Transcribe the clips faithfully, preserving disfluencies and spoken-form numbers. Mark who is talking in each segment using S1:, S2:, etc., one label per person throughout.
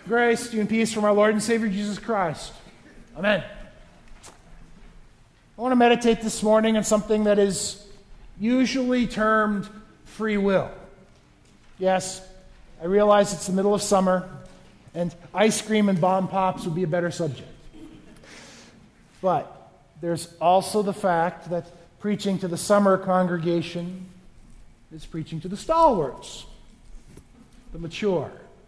S1: Grace to you and peace from our Lord and Savior Jesus Christ. Amen. I want to meditate this morning on something that is usually termed free will. Yes, I realize it's the middle of summer, and ice cream and bomb pops would be a better subject. But there's also the fact that preaching to the summer congregation is preaching to the stalwarts, the mature.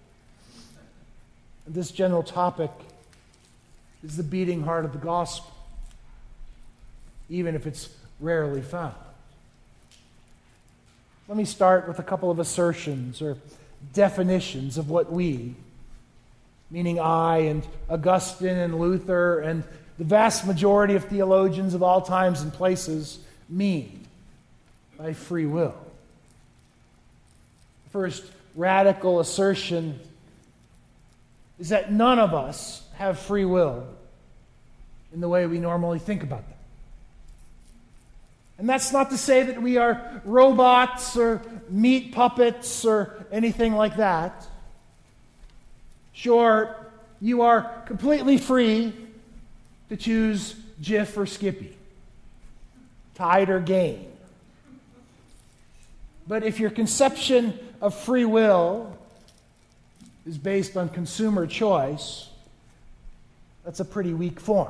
S1: And this general topic is the beating heart of the gospel, even if it's rarely found. Let me start with a couple of assertions or definitions of what we, meaning I and Augustine and Luther and the vast majority of theologians of all times and places, mean by free will. The first radical assertion is that none of us have free will in the way we normally think about them. And that's not to say that we are robots or meat puppets or anything like that. Sure, you are completely free to choose Jif or Skippy, Tide or Gain. But if your conception of free will is based on consumer choice, that's a pretty weak form.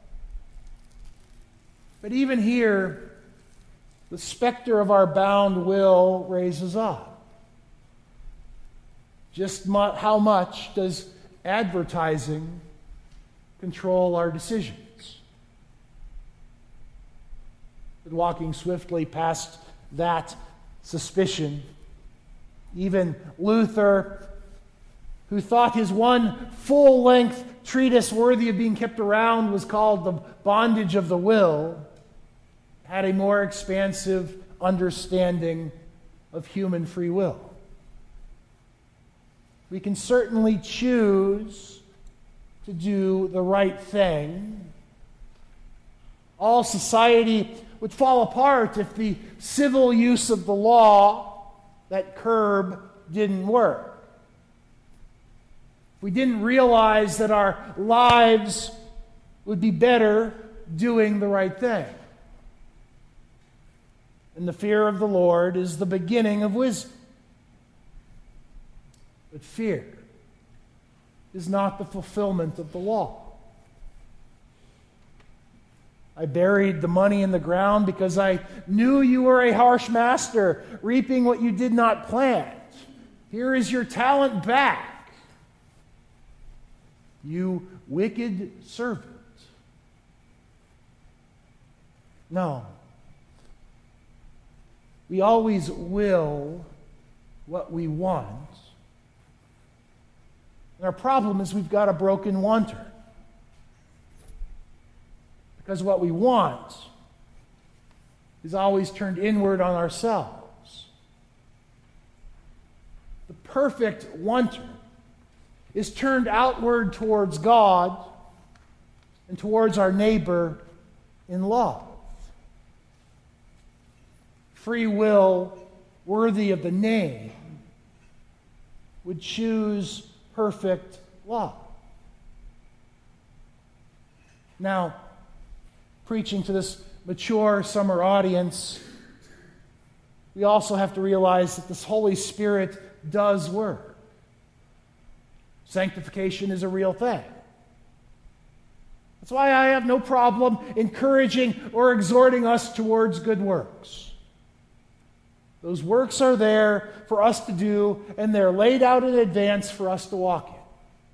S1: But even here, the specter of our bound will raises up. Just mu- how much does advertising control our decisions? But walking swiftly past that suspicion, even Luther, who thought his one full-length treatise worthy of being kept around was called The Bondage of the Will, had a more expansive understanding of human free will. We can certainly choose to do the right thing. All society would fall apart if the civil use of the law, that curb, didn't work. We didn't realize that our lives would be better doing the right thing. And the fear of the Lord is the beginning of wisdom. But fear is not the fulfillment of the law. I buried the money in the ground because I knew you were a harsh master, reaping what you did not plant. Here is your talent back, you wicked servant. No. We always will what we want. And our problem is we've got a broken wanter. Because what we want is always turned inward on ourselves. The perfect wanter is turned outward towards God and towards our neighbor in love. Free will worthy of the name would choose perfect love. Now, preaching to this mature summer audience, we also have to realize that this Holy Spirit does work. Sanctification is a real thing. That's why I have no problem encouraging or exhorting us towards good works. Those works are there for us to do, and they're laid out in advance for us to walk in.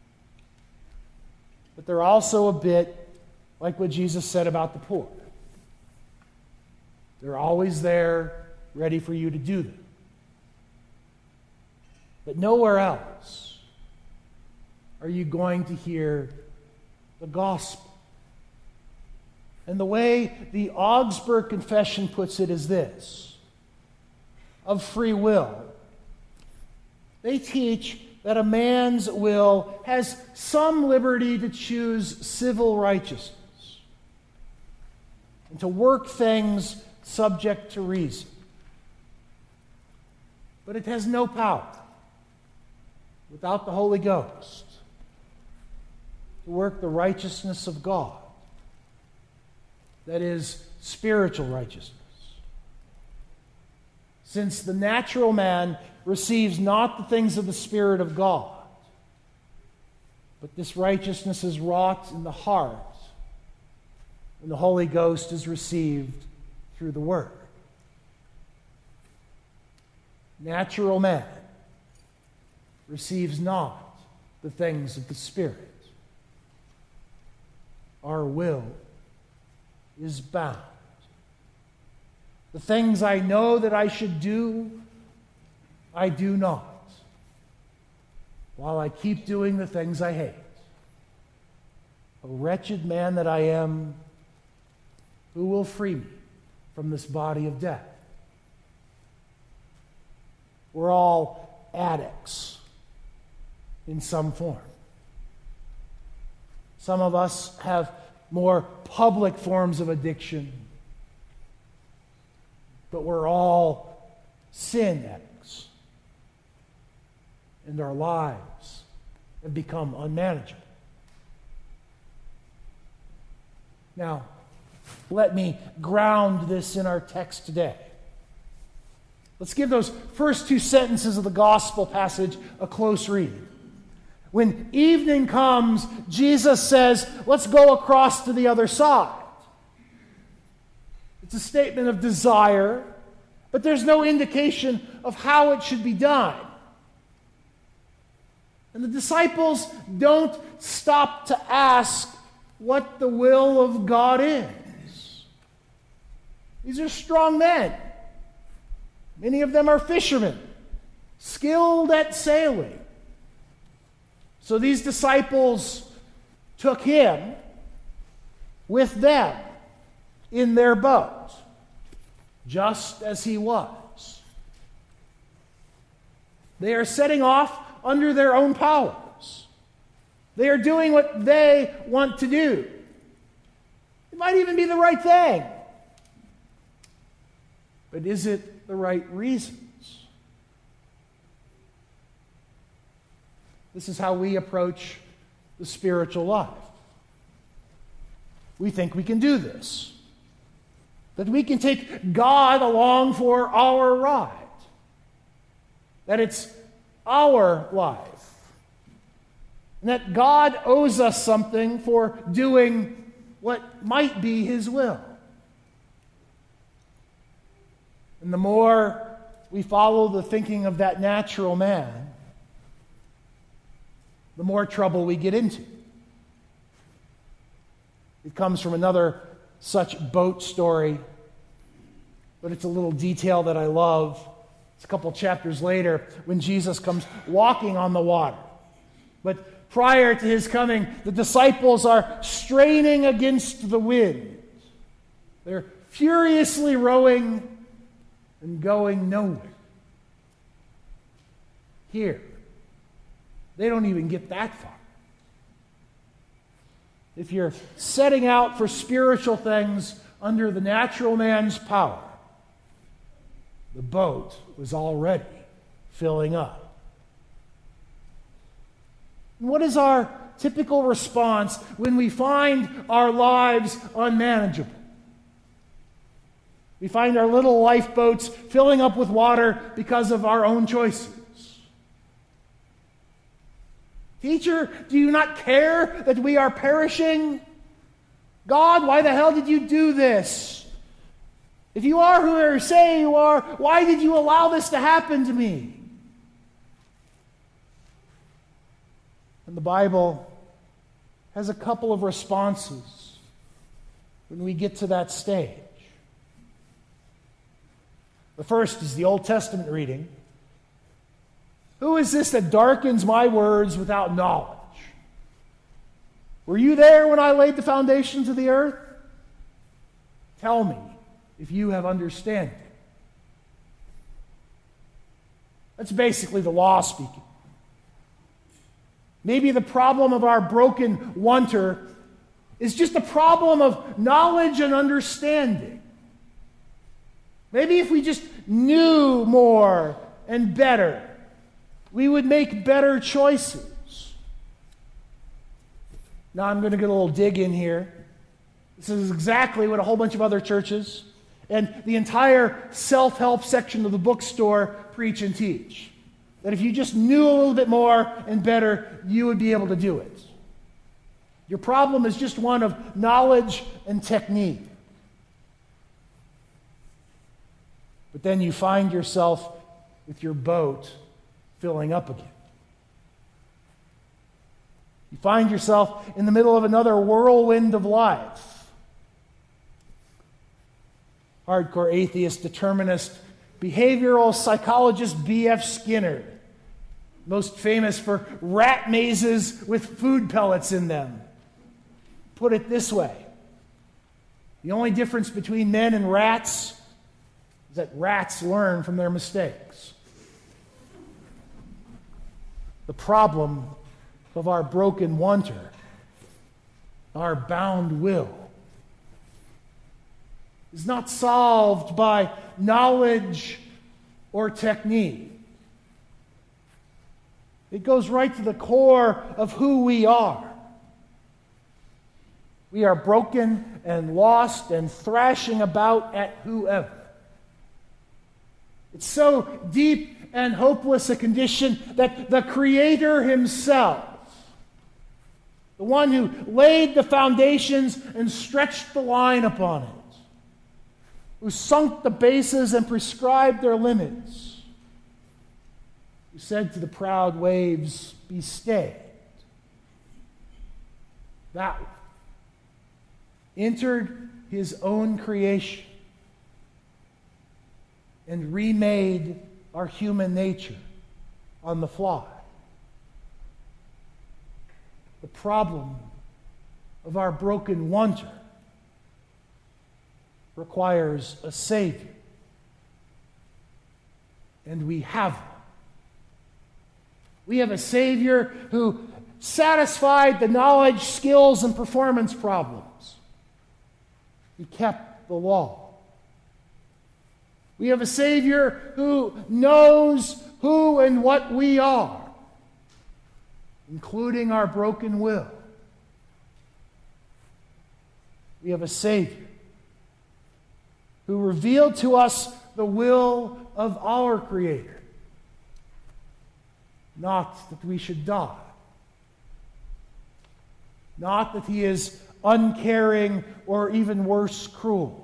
S1: But they're also a bit like what Jesus said about the poor. They're always there, ready for you to do them. But nowhere else are you going to hear the gospel. And the way the Augsburg Confession puts it is this: of free will. They teach that a man's will has some liberty to choose civil righteousness and to work things subject to reason. But it has no power without the Holy Ghost to work the righteousness of God. That is, spiritual righteousness. Since the natural man receives not the things of the Spirit of God, but this righteousness is wrought in the heart, and the Holy Ghost is received through the Word. Natural man receives not the things of the Spirit. Our will is bound. The things I know that I should do, I do not, while I keep doing the things I hate. O wretched man that I am, who will free me from this body of death? We're all addicts in some form. Some of us have more public forms of addiction, but we're all sin addicts. And our lives have become unmanageable. Now, let me ground this in our text today. Let's give those first two sentences of the gospel passage a close read. When evening comes, Jesus says, let's go across to the other side. It's a statement of desire, but there's no indication of how it should be done. And the disciples don't stop to ask what the will of God is. These are strong men. Many of them are fishermen, skilled at sailing. So these disciples took him with them in their boat, just as he was. They are setting off under their own powers. They are doing what they want to do. It might even be the right thing. But is it the right reasons? This is how we approach the spiritual life. We think we can do this. That we can take God along for our ride. That it's our life. And that God owes us something for doing what might be His will. And the more we follow the thinking of that natural man, the more trouble we get into. It comes from another such boat story, but it's a little detail that I love. It's a couple chapters later when Jesus comes walking on the water. But prior to his coming, the disciples are straining against the wind. They're furiously rowing and going nowhere. Here, they don't even get that far. If you're setting out for spiritual things under the natural man's power, the boat was already filling up. And what is our typical response when we find our lives unmanageable? We find our little lifeboats filling up with water because of our own choices. Teacher, do you not care that we are perishing? God, why the hell did you do this? If you are who you say you are, why did you allow this to happen to me? And the Bible has a couple of responses when we get to that stage. The first is the Old Testament reading. Who is this that darkens my words without knowledge? Were you there when I laid the foundations of the earth? Tell me if you have understanding. That's basically the law speaking. Maybe the problem of our broken wanter is just a problem of knowledge and understanding. Maybe if we just knew more and better, we would make better choices. Now I'm going to get a little dig in here. This is exactly what a whole bunch of other churches and the entire self-help section of the bookstore preach and teach. That if you just knew a little bit more and better, you would be able to do it. Your problem is just one of knowledge and technique. But then you find yourself with your boat filling up again. You find yourself in the middle of another whirlwind of life. Hardcore atheist, determinist, behavioral psychologist B F Skinner, most famous for rat mazes with food pellets in them, put it this way: the only difference between men and rats is that rats learn from their mistakes. The problem of our broken wanter, our bound will, is not solved by knowledge or technique. It goes right to the core of who we are. We are broken and lost and thrashing about at whoever. It's so deep and hopeless a condition that the Creator Himself, the one who laid the foundations and stretched the line upon it, who sunk the bases and prescribed their limits, who said to the proud waves, "Be stayed," that one entered His own creation and remade our human nature on the fly. The problem of our broken wanter requires a Savior. And we have one. We have a Savior who satisfied the knowledge, skills, and performance problems. He kept the law. We have a Savior who knows who and what we are, including our broken will. We have a Savior who revealed to us the will of our Creator. Not that we should die. Not that He is uncaring or even worse, cruel.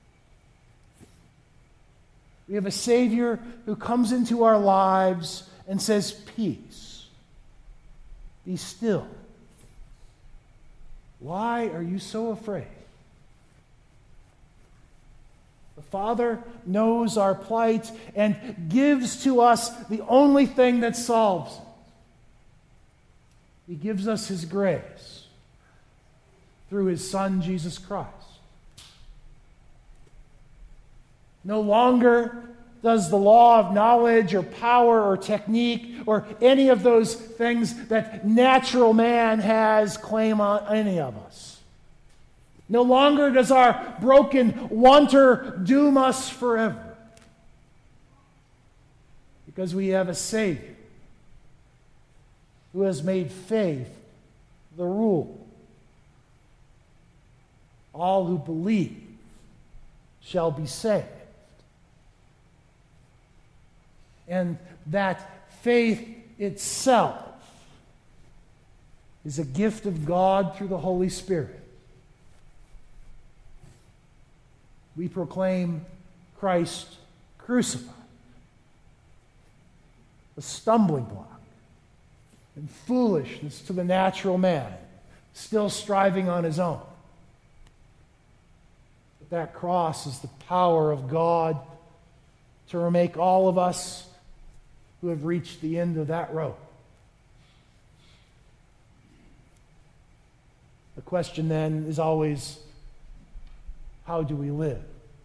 S1: We have a Savior who comes into our lives and says, "Peace, be still. Why are you so afraid?" The Father knows our plight and gives to us the only thing that solves it. He gives us His grace through His Son, Jesus Christ. No longer does the law of knowledge or power or technique or any of those things that natural man has claim on any of us. No longer does our broken wanter doom us forever. Because we have a Savior who has made faith the rule. All who believe shall be saved. And that faith itself is a gift of God through the Holy Spirit. We proclaim Christ crucified, a stumbling block and foolishness to the natural man, still striving on his own. But that cross is the power of God to remake all of us who have reached the end of that road. The question then is always, how do we live?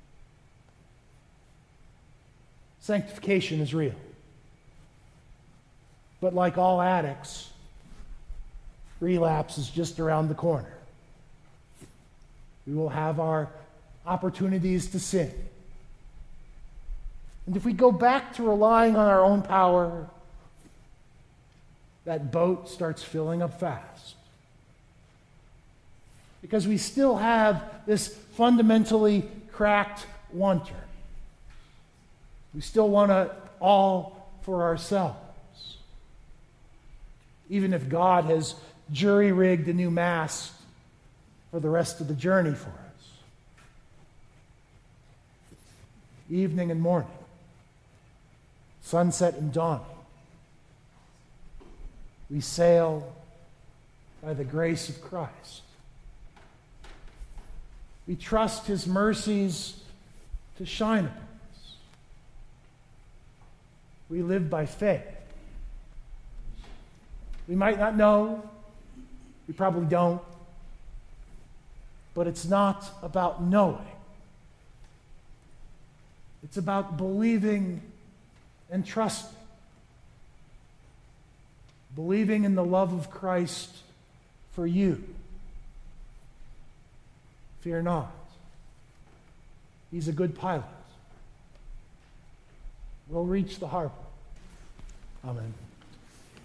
S1: Sanctification is real. But like all addicts, relapse is just around the corner. We will have our opportunities to sin. And if we go back to relying on our own power, that boat starts filling up fast. because we still have this fundamentally cracked wanter. We still want it all for ourselves. Even if God has jury-rigged a new mast for the rest of the journey for us. Evening and morning. Sunset and dawn. We sail by the grace of Christ. We trust His mercies to shine upon us. We live by faith. We might not know, we probably don't, but it's not about knowing. It's about believing and trusting. Believing in the love of Christ for you. Fear not. He's a good pilot. We'll reach the harbor. Amen.